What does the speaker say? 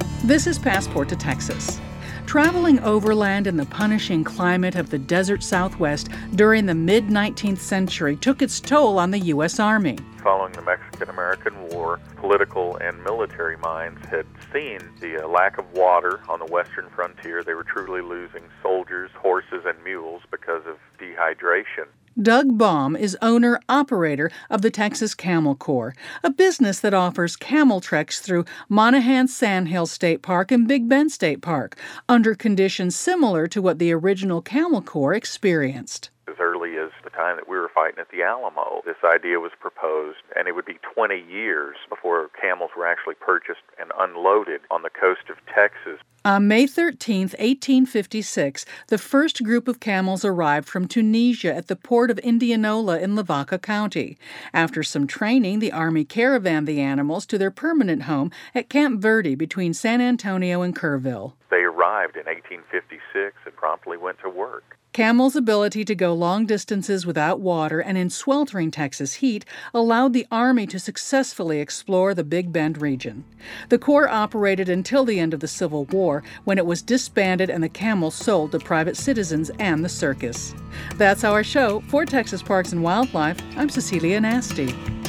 This is Passport to Texas. Traveling overland in the punishing climate of the desert Southwest during the mid-19th century took its toll on the U.S. Army. Following the Mexican-American War, political and military minds had seen the lack of water on the western frontier. They were truly losing soldiers, horses, and mules because of dehydration. Doug Baum is owner-operator of the Texas Camel Corps, a business that offers camel treks through Monahans Sandhills State Park and Big Bend State Park, under conditions similar to what the original Camel Corps experienced. As early as the time that we were fighting at the Alamo, this idea was proposed, and it would be 20 years before camels were actually purchased and unloaded on the coast of Texas. On May 13, 1856, the first group of camels arrived from Tunisia at the port of Indianola in Lavaca County. After some training, the Army caravaned the animals to their permanent home at Camp Verde between San Antonio and Kerrville. They arrived in 1856 and promptly went to work. Camels' ability to go long distances without water and in sweltering Texas heat allowed the Army to successfully explore the Big Bend region. The Corps operated until the end of the Civil War, when it was disbanded and the camels sold to private citizens and the circus. That's our show. For Texas Parks and Wildlife, I'm Cecilia Nasty.